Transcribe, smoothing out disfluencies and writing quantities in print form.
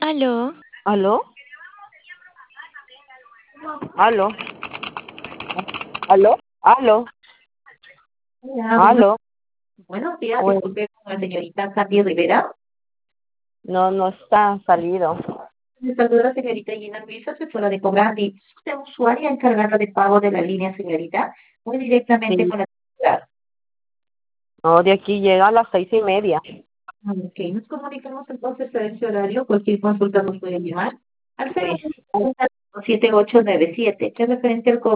Aló, ¿Aló? ¿Aló? ¿Aló? ¿Aló? Hola, ¿Aló? buenos días, Bueno, disculpe con la señorita Sandy Rivera. no, no está salido. Me saluda la señorita Gina Luis, asesora de Cobrandi. Usted usuaria encargada de pago de la línea, señorita. Muy directamente Sí. con la titular. No, de aquí llega a las 6:30. Ok, nos comunicamos entonces a ese horario. Cualquier consulta nos puede llamar al Sí. 07897, que es referente al cobro